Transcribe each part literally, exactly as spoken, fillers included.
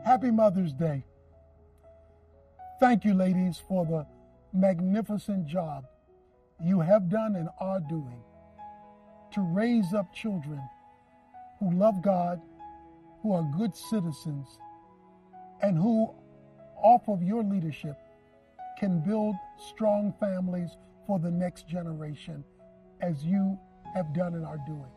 Happy Mother's Day. Thank you, ladies, for the magnificent job you have done and are doing to raise up children who love God, who are good citizens, and who, off of your leadership, can build strong families for the next generation, as you have done and are doing.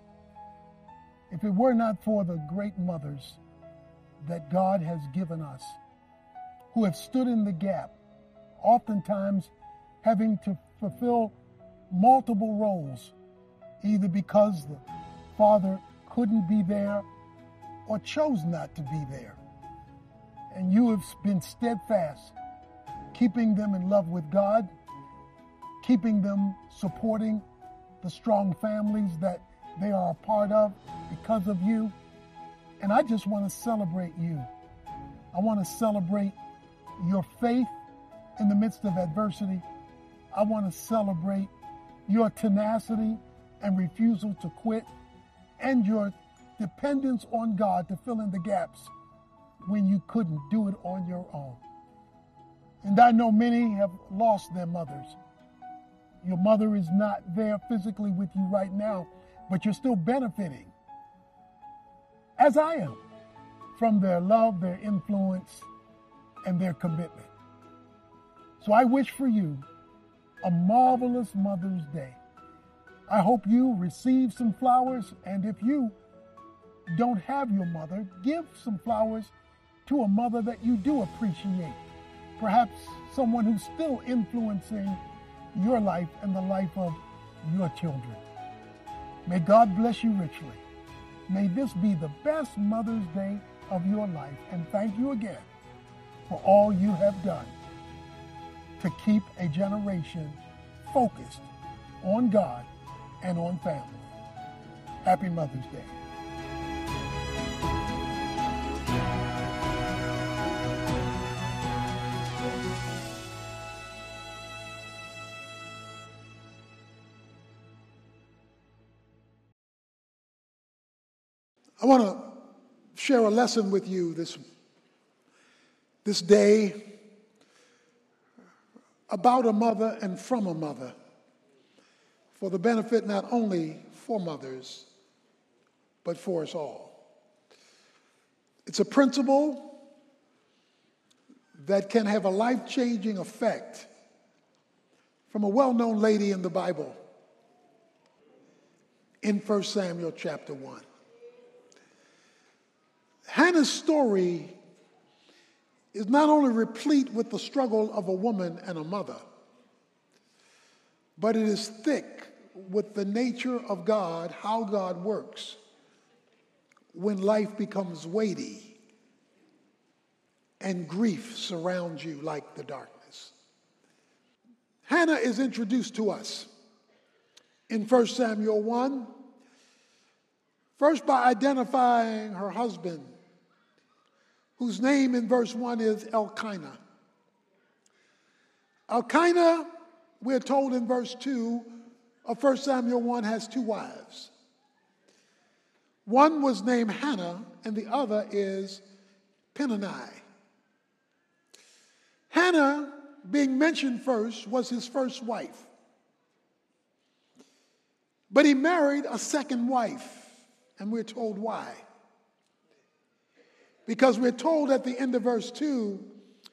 If it were not for the great mothers that God has given us, who have stood in the gap, oftentimes having to fulfill multiple roles, either because the father couldn't be there or chose not to be there. And you have been steadfast, keeping them in love with God, keeping them supporting the strong families that they are a part of because of you. And I just want to celebrate you. I want to celebrate your faith in the midst of adversity. I want to celebrate your tenacity and refusal to quit, and your dependence on God to fill in the gaps when you couldn't do it on your own. And I know many have lost their mothers. Your mother is not there physically with you right now, but you're still benefiting, as I am, from their love, their influence, and their commitment. So I wish for you a marvelous Mother's Day. I hope you receive some flowers, and if you don't have your mother, give some flowers to a mother that you do appreciate. Perhaps someone who's still influencing your life and the life of your children. May God bless you richly. May this be the best Mother's Day of your life, and thank you again for all you have done to keep a generation focused on God and on family. Happy Mother's Day. I want to share a lesson with you this, this day about a mother and from a mother, for the benefit not only for mothers, but for us all. It's a principle that can have a life-changing effect from a well-known lady in the Bible in First Samuel chapter one. Hannah's story is not only replete with the struggle of a woman and a mother, but it is thick with the nature of God, how God works when life becomes weighty and grief surrounds you like the darkness. Hannah is introduced to us in First Samuel one, first by identifying her husband, whose name in verse one is Elkanah. Elkanah, we're told in verse two of First Samuel one, has two wives. One was named Hannah, and the other is Peninnah. Hannah, being mentioned first, was his first wife. But he married a second wife, and we're told why. Because we're told at the end of verse two,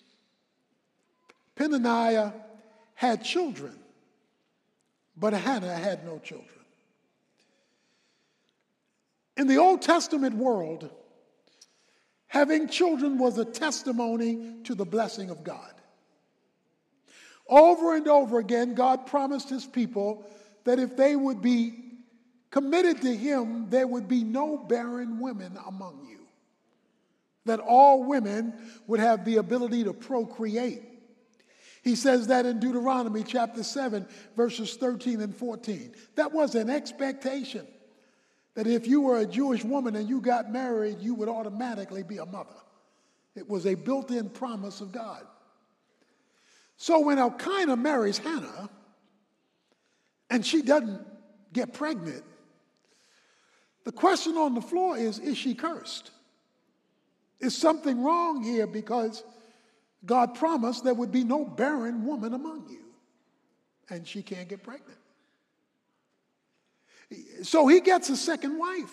Peninnah had children, but Hannah had no children. In the Old Testament world, having children was a testimony to the blessing of God. Over and over again, God promised his people that if they would be committed to him, there would be no barren women among you. That all women would have the ability to procreate. He says that in Deuteronomy chapter seven, verses thirteen and fourteen. That was an expectation that if you were a Jewish woman and you got married, you would automatically be a mother. It was a built-in promise of God. So when Elkanah marries Hannah, and she doesn't get pregnant, the question on the floor is, is she cursed? Is something wrong here? Because God promised there would be no barren woman among you, and she can't get pregnant. So he gets a second wife.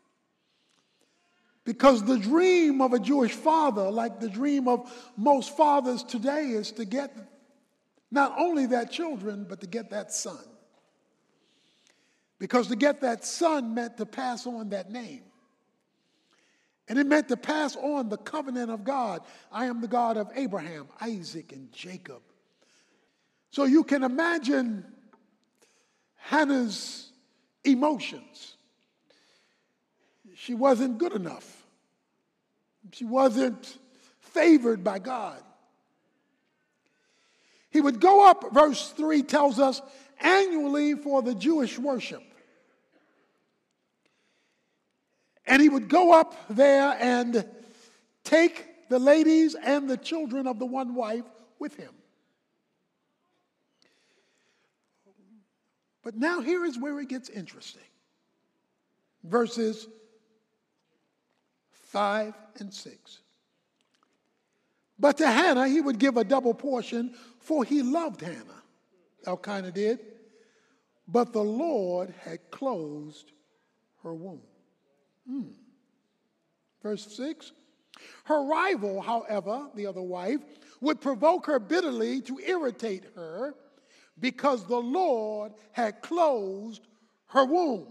Because the dream of a Jewish father, like the dream of most fathers today, is to get not only that children, but to get that son. Because to get that son meant to pass on that name. And it meant to pass on the covenant of God. I am the God of Abraham, Isaac, and Jacob. So you can imagine Hannah's emotions. She wasn't good enough. She wasn't favored by God. He would go up, verse three tells us, annually for the Jewish worship. And he would go up there and take the ladies and the children of the one wife with him. But now here is where it gets interesting. Verses five and six. But to Hannah he would give a double portion, for he loved Hannah. Elkanah did. But the Lord had closed her womb. Hmm. Verse six. Her rival, however, the other wife, would provoke her bitterly to irritate her because the Lord had closed her womb.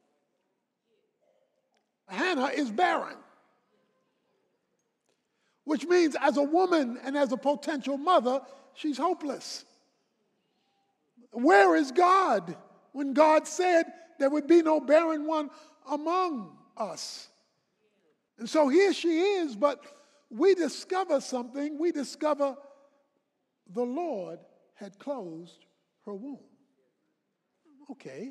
Hannah is barren. Which means as a woman and as a potential mother, she's hopeless. Where is God when God said there would be no barren one among us? And so here she is, but we discover something. We discover the Lord had closed her womb. Okay.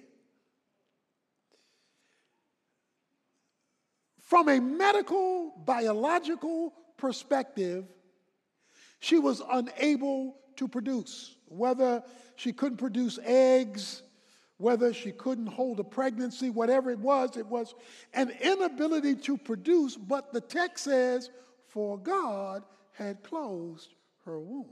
From a medical, biological perspective, she was unable to produce. Whether she couldn't produce eggs, whether she couldn't hold a pregnancy, whatever it was, it was an inability to produce, but the text says, for God had closed her womb.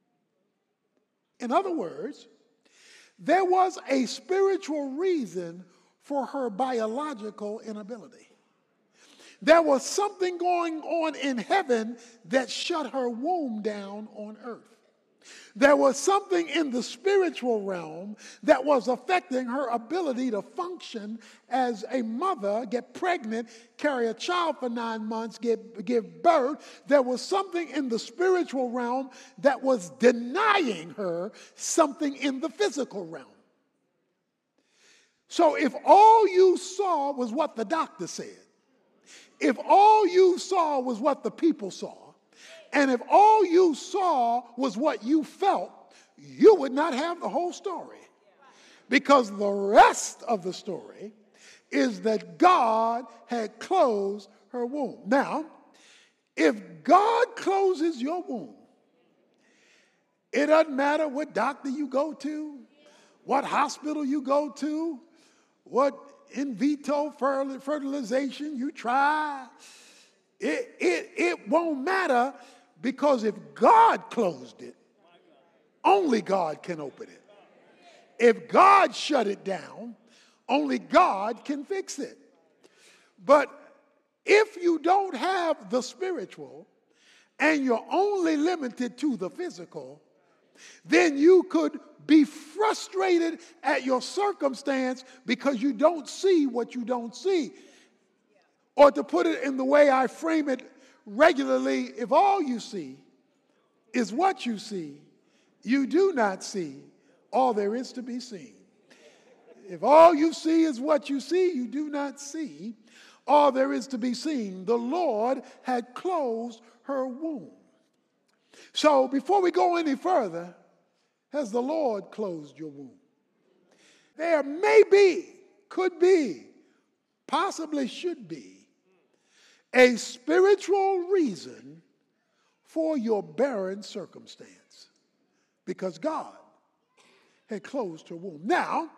In other words, there was a spiritual reason for her biological inability. There was something going on in heaven that shut her womb down on earth. There was something in the spiritual realm that was affecting her ability to function as a mother, get pregnant, carry a child for nine months, get, give birth. There was something in the spiritual realm that was denying her something in the physical realm. So if all you saw was what the doctor said, if all you saw was what the people saw, and if all you saw was what you felt, you would not have the whole story. Because the rest of the story is that God had closed her womb. Now, if God closes your womb, it doesn't matter what doctor you go to, what hospital you go to, what in vitro fertilization you try. It, it, it won't matter, because if God closed it, only God can open it. If God shut it down, only God can fix it. But if you don't have the spiritual and you're only limited to the physical, then you could be frustrated at your circumstance because you don't see what you don't see. Or to put it in the way I frame it regularly, if all you see is what you see, you do not see all there is to be seen. If all you see is what you see, you do not see all there is to be seen. The Lord had closed her womb. So before we go any further, has the Lord closed your womb? There may be, could be, possibly should be a spiritual reason for your barren circumstance, because God had closed her womb. Now,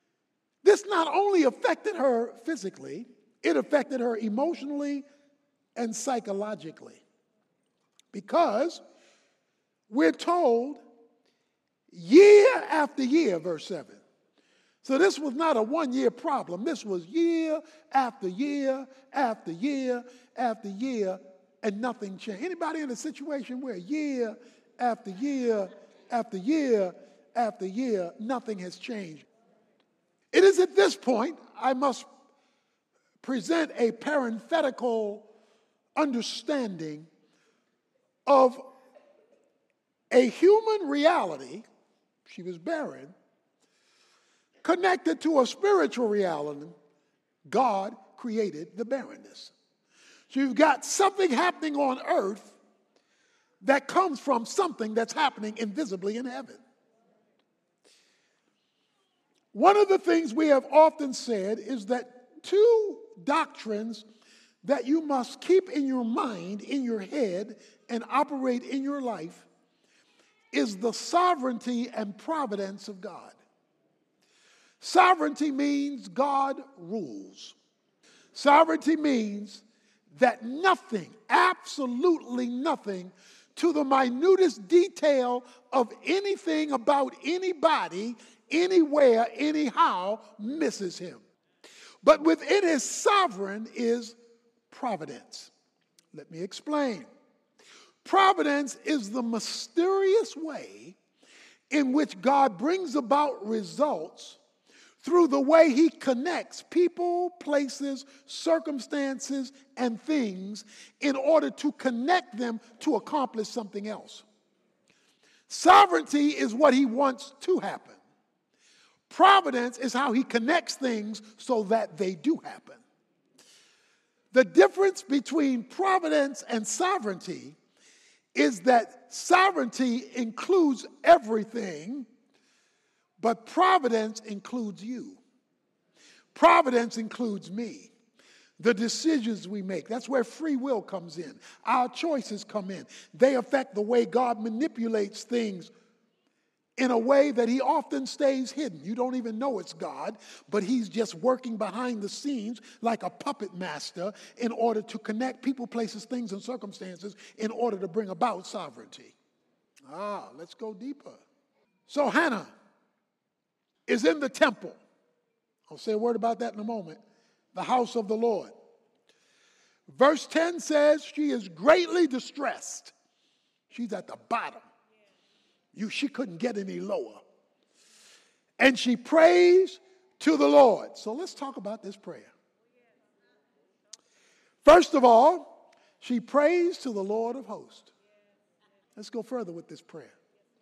this not only affected her physically, it affected her emotionally, and psychologically. Because we're told year after year, verse seven. So this was not a one-year problem. This was year after year after year after year, and nothing changed. Anybody in a situation where year after year after year after year, nothing has changed? It is at this point I must present a parenthetical understanding of a human reality. She was barren, connected to a spiritual reality. God created the barrenness. So you've got something happening on earth that comes from something that's happening invisibly in heaven. One of the things we have often said is that two doctrines that you must keep in your mind, in your head, and operate in your life is the sovereignty and providence of God. Sovereignty means God rules. Sovereignty means that nothing, absolutely nothing, to the minutest detail of anything about anybody, anywhere, anyhow, misses him. But within his sovereign is providence. Let me explain. Providence is the mysterious way in which God brings about results through the way he connects people, places, circumstances, and things in order to connect them to accomplish something else. Sovereignty is what he wants to happen. Providence is how he connects things so that they do happen. The difference between providence and sovereignty is that sovereignty includes everything, but providence includes you. Providence includes me. The decisions we make. That's where free will comes in. Our choices come in. They affect the way God manipulates things in a way that he often stays hidden. You don't even know it's God, but he's just working behind the scenes like a puppet master in order to connect people, places, things, and circumstances in order to bring about sovereignty. Ah, let's go deeper. So Hannah is in the temple. I'll say a word about that in a moment. The house of the Lord. Verse ten says she is greatly distressed. She's at the bottom. You, she couldn't get any lower. And she prays to the Lord. So let's talk about this prayer. First of all, she prays to the Lord of hosts. Let's go further with this prayer.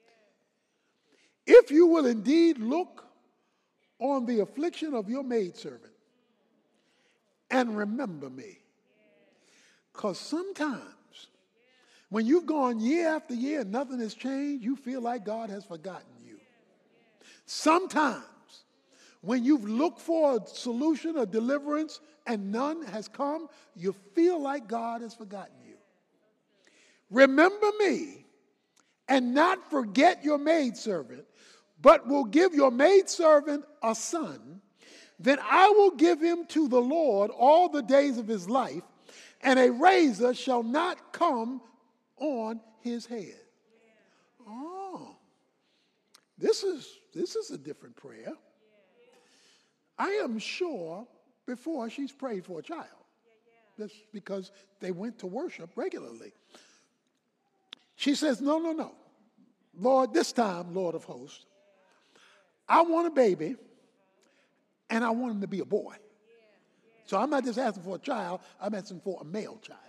If you will indeed look on the affliction of your maidservant and remember me. Because sometimes when you've gone year after year and nothing has changed, you feel like God has forgotten you. Sometimes when you've looked for a solution, a deliverance, and none has come, you feel like God has forgotten you. Remember me and not forget your maidservant, but will give your maidservant a son. Then I will give him to the Lord all the days of his life, and a razor shall not come on his head. Oh, this is this is a different prayer. I am sure before she's prayed for a child. That's because they went to worship regularly. She says, no, no, no. Lord, this time, Lord of hosts, I want a baby, and I want him to be a boy. So I'm not just asking for a child, I'm asking for a male child.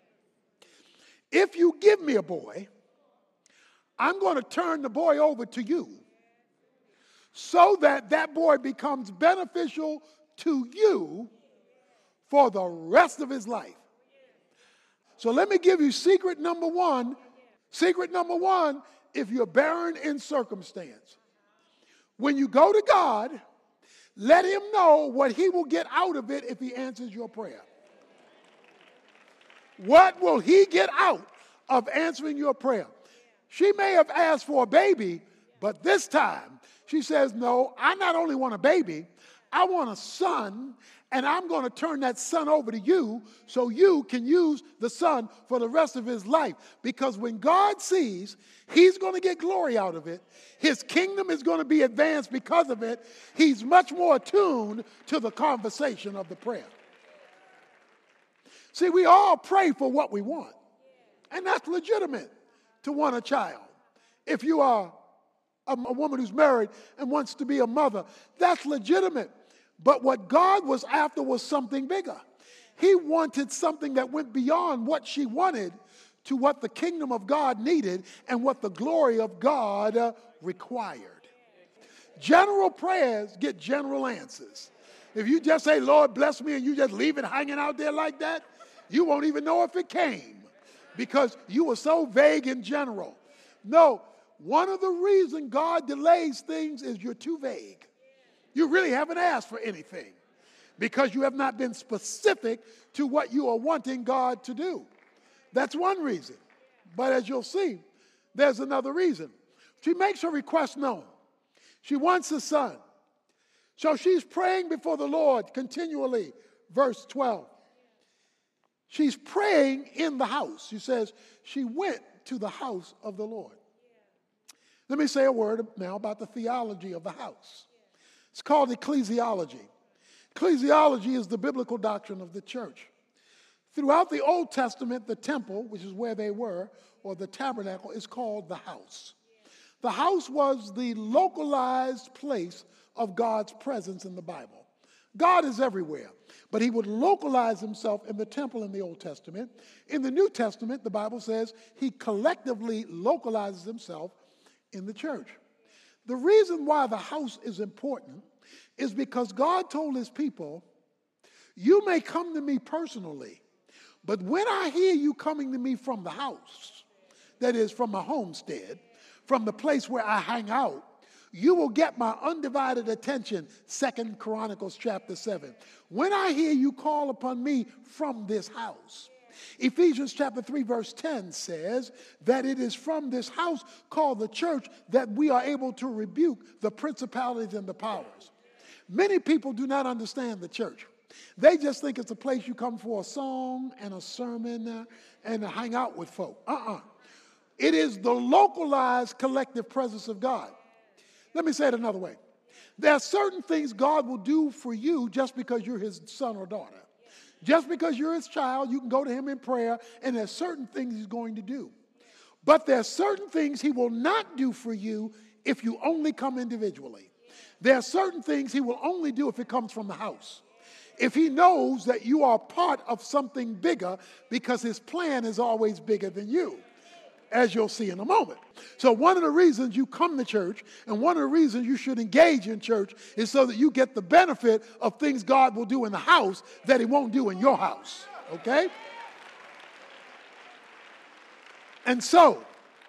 If you give me a boy, I'm going to turn the boy over to you so that that boy becomes beneficial to you for the rest of his life. So let me give you secret number one. Secret number one, if you're barren in circumstance, when you go to God, let him know what he will get out of it if he answers your prayer. What will he get out of answering your prayer? She may have asked for a baby, but this time she says, no, I not only want a baby, I want a son, and I'm going to turn that son over to you so you can use the son for the rest of his life. Because when God sees he's going to get glory out of it, his kingdom is going to be advanced because of it, he's much more attuned to the conversation of the prayer. See, we all pray for what we want, and that's legitimate to want a child. If you are a, a woman who's married and wants to be a mother, that's legitimate. But what God was after was something bigger. He wanted something that went beyond what she wanted to what the kingdom of God needed and what the glory of God uh, required. General prayers get general answers. If you just say, Lord, bless me, and you just leave it hanging out there like that, you won't even know if it came because you were so vague in general. No, one of the reasons God delays things is you're too vague. You really haven't asked for anything because you have not been specific to what you are wanting God to do. That's one reason. But as you'll see, there's another reason. She makes her request known. She wants a son. So she's praying before the Lord continually. Verse twelve. She's praying in the house. She says she went to the house of the Lord. Let me say a word now about the theology of the house. It's called ecclesiology. Ecclesiology is the biblical doctrine of the church. Throughout the Old Testament, the temple, which is where they were, or the tabernacle, is called the house. The house was the localized place of God's presence in the Bible. God is everywhere, but he would localize himself in the temple in the Old Testament. In the New Testament, the Bible says he collectively localizes himself in the church. The reason why the house is important is because God told his people, you may come to me personally, but when I hear you coming to me from the house, that is from my homestead, from the place where I hang out, you will get my undivided attention, Second Chronicles chapter seven. When I hear you call upon me from this house. Ephesians chapter three verse ten says that it is from this house called the church that we are able to rebuke the principalities and the powers. Many people do not understand the church. They just think it's a place you come for a song and a sermon uh, and to hang out with folk. Uh-uh. It is the localized collective presence of God. Let me say it another way. There are certain things God will do for you just because you're his son or daughter. Just because you're his child, you can go to him in prayer, and there's certain things he's going to do. But there are certain things he will not do for you if you only come individually. There are certain things he will only do if it comes from the house. If he knows that you are part of something bigger, because his plan is always bigger than you, as you'll see in a moment. So one of the reasons you come to church and one of the reasons you should engage in church is so that you get the benefit of things God will do in the house that he won't do in your house. Okay? And so,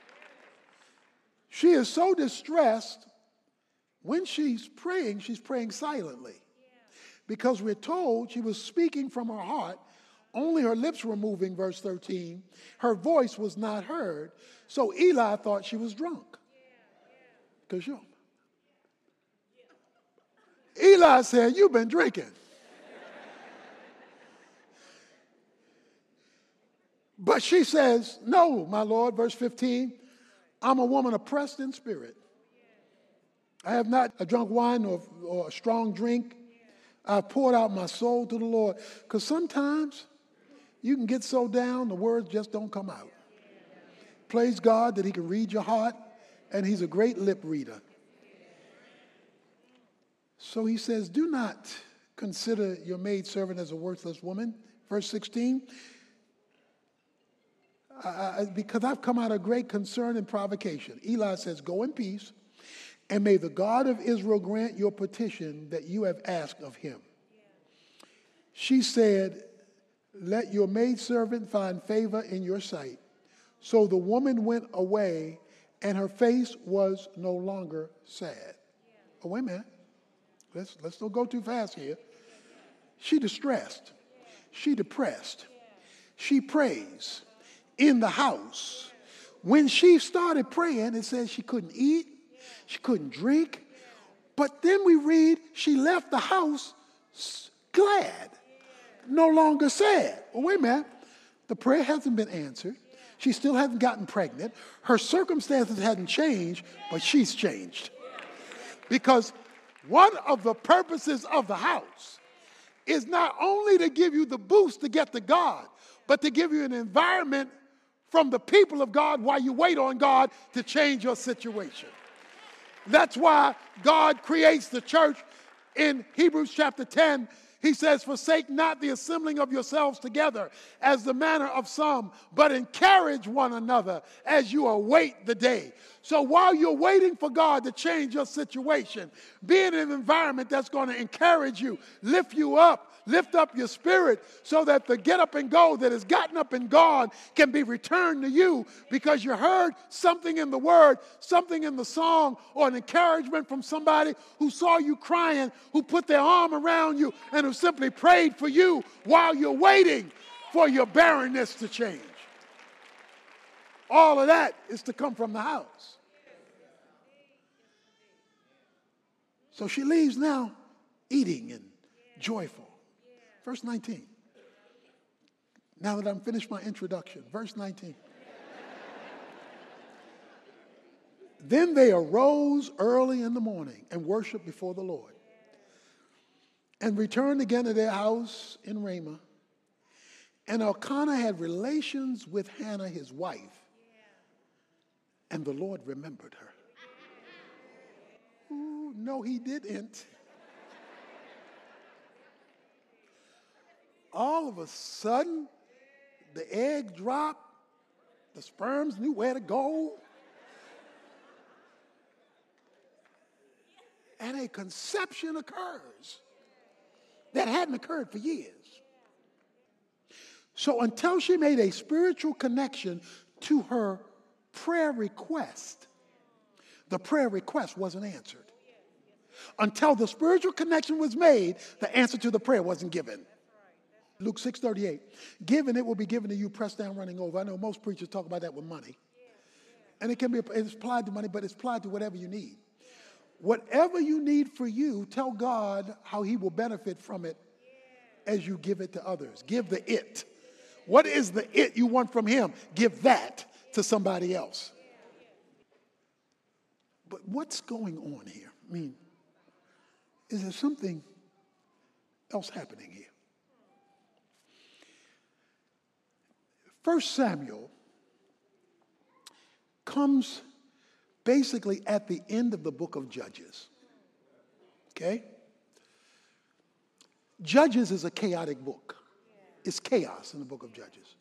she is so distressed when she's praying, she's praying silently. Because we're told she was speaking from her heart. Only her lips were moving, verse thirteen. Her voice was not heard. So Eli thought she was drunk. Because you Eli said, you've been drinking. But she says, no, my Lord, verse fifteen, I'm a woman oppressed in spirit. I have not drunk wine or, or a strong drink. I've poured out my soul to the Lord. Because sometimes you can get so down, the words just don't come out. Praise God that he can read your heart, and he's a great lip reader. So he says, do not consider your maidservant as a worthless woman. Verse sixteen, I, I, because I've come out of great concern and provocation. Eli says, go in peace, and may the God of Israel grant your petition that you have asked of him. She said, let your maidservant find favor in your sight. So the woman went away, and her face was no longer sad. Oh, wait a minute. Let's, let's don't go too fast here. She distressed. She depressed. She prays in the house. When she started praying, it says she couldn't eat, she couldn't drink. But then we read she left the house glad, no longer sad. Well, wait a minute. The prayer hasn't been answered. She still hasn't gotten pregnant. Her circumstances hadn't changed, but she's changed. Because one of the purposes of the house is not only to give you the boost to get to God, but to give you an environment from the people of God while you wait on God to change your situation. That's why God creates the church in Hebrews chapter ten. He says, forsake not the assembling of yourselves together as the manner of some, but encourage one another as you await the day. So while you're waiting for God to change your situation, be in an environment that's going to encourage you, lift you up, lift up your spirit so that the get up and go that has gotten up and gone can be returned to you because you heard something in the word, something in the song, or an encouragement from somebody who saw you crying, who put their arm around you, and who simply prayed for you while you're waiting for your barrenness to change. All of that is to come from the house. So she leaves now eating and joyful. Verse nineteen. Now that I'm finished my introduction, verse nineteen. Then they arose early in the morning and worshiped before the Lord, and returned again to their house in Ramah. And Elkanah had relations with Hannah, his wife, and the Lord remembered her. Ooh, no, he didn't. All of a sudden, the egg dropped, the sperms knew where to go, and a conception occurs that hadn't occurred for years. So until she made a spiritual connection to her prayer request, the prayer request wasn't answered. Until the spiritual connection was made, the answer to the prayer wasn't given. Luke six thirty-eight, given it will be given to you, pressed down, running over. I know most preachers talk about that with money. And it can be it's applied to money, but it's applied to whatever you need. Whatever you need for you, tell God how he will benefit from it as you give it to others. Give the it. What is the it you want from him? Give that to somebody else. But what's going on here? I mean, is there something else happening here? First Samuel comes basically at the end of the book of Judges. Okay? Judges is a chaotic book. It's chaos in the book of Judges.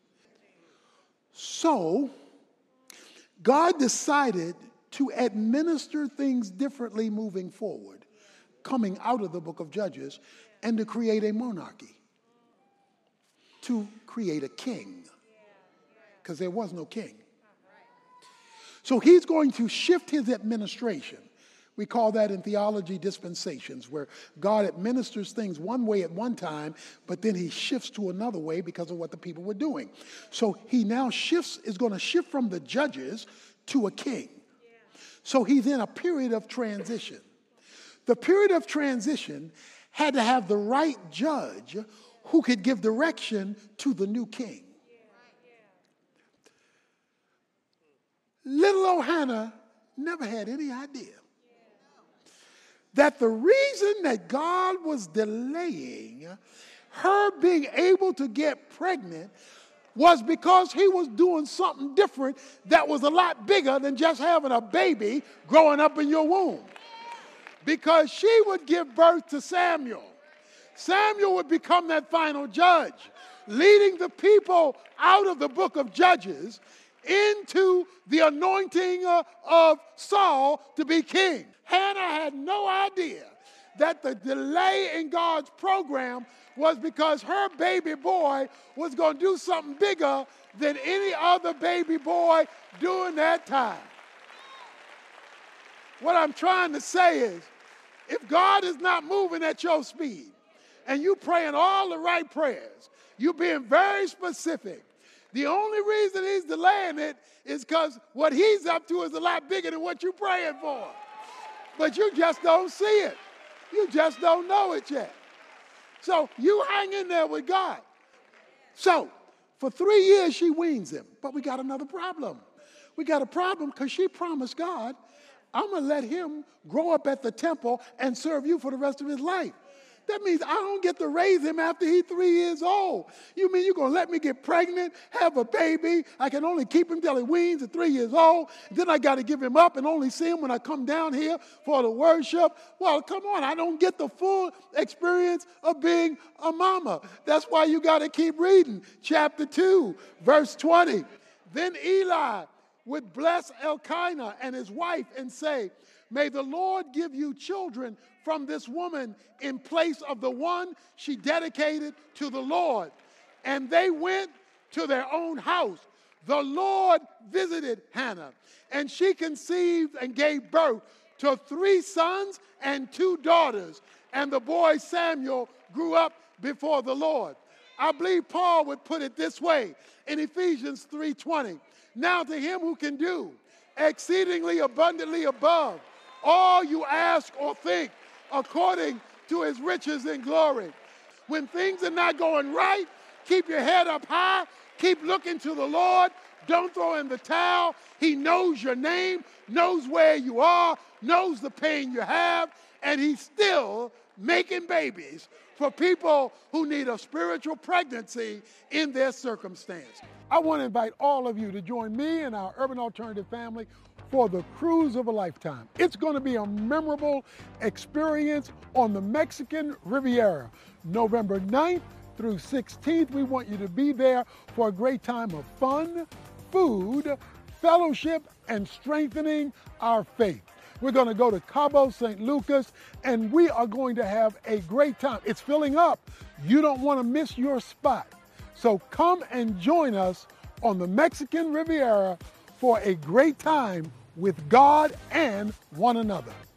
So, God decided to administer things differently moving forward, coming out of the book of Judges, and to create a monarchy, to create a king, because there was no king. So he's going to shift his administration. We call that in theology dispensations, where God administers things one way at one time, but then he shifts to another way because of what the people were doing. So he now shifts, is going to shift from the judges to a king. So he's in a period of transition. The period of transition had to have the right judge who could give direction to the new king. Little old Hannah never had any idea that the reason that God was delaying her being able to get pregnant was because he was doing something different that was a lot bigger than just having a baby growing up in your womb. Because she would give birth to Samuel. Samuel would become that final judge, leading the people out of the book of Judges into the anointing uh, of Saul to be king. Hannah had no idea that the delay in God's program was because her baby boy was going to do something bigger than any other baby boy during that time. What I'm trying to say is, if God is not moving at your speed and you praying all the right prayers, you being very specific, the only reason he's delaying it is because what he's up to is a lot bigger than what you're praying for. But you just don't see it. You just don't know it yet. So you hang in there with God. So for three years, she weans him. But we got another problem. We got a problem because she promised God, I'm going to let him grow up at the temple and serve you for the rest of his life. That means I don't get to raise him after he's three years old. You mean you're going to let me get pregnant, have a baby? I can only keep him till he weans at three years old. Then I got to give him up and only see him when I come down here for the worship. Well, come on. I don't get the full experience of being a mama. That's why you got to keep reading. Chapter two, verse twenty. Then Eli would bless Elkanah and his wife and say, may the Lord give you children from this woman in place of the one she dedicated to the Lord. And they went to their own house. The Lord visited Hannah, and she conceived and gave birth to three sons and two daughters. And the boy Samuel grew up before the Lord. I believe Paul would put it this way in Ephesians three twenty. Now to him who can do exceedingly abundantly above all you ask or think, according to his riches and glory. When things are not going right, keep your head up high. Keep looking to the Lord. Don't throw in the towel. He knows your name, knows where you are, knows the pain you have, and he's still making babies for people who need a spiritual pregnancy in their circumstance. I want to invite all of you to join me and our Urban Alternative family for the cruise of a lifetime. It's going to be a memorable experience on the Mexican Riviera, November ninth through sixteenth. We want you to be there for a great time of fun, food, fellowship, and strengthening our faith. We're going to go to Cabo San Lucas, and we are going to have a great time. It's filling up. You don't want to miss your spot. So come and join us on the Mexican Riviera for a great time with God and one another.